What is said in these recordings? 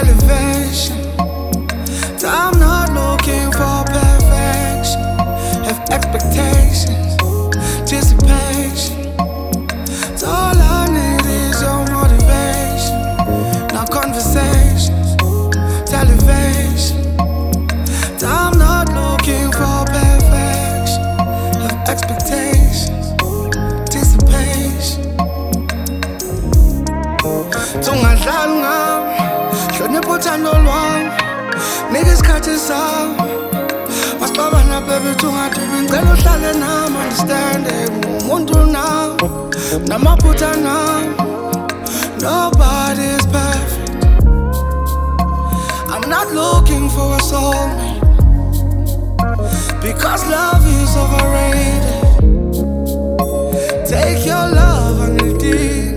elevation. I'm not looking for perfection. Have expectations, anticipation. All I need is your motivation. Now conversations, elevation. I'm not looking for perfection. Have expectations, anticipation. Tungadlali ngami, hlonipha uthando lwami, nika isikhathi sami. Masixabana baby, tungadubi, ngicela uhlale nami, understanding. Umuntu nami, namaphutha nami. Nobody's perfect. I'm not looking for a soulmate, because love is overrated. Take your love and it deep.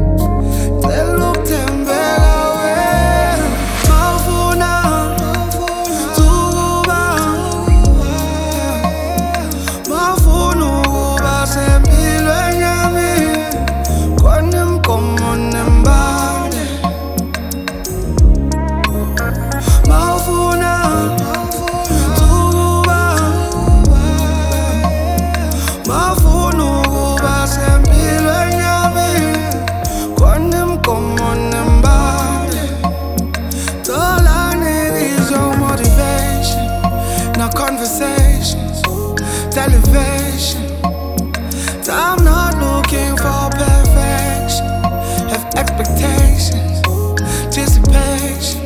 Conversations, elevation. I'm not looking for perfection. Have expectations, anticipation.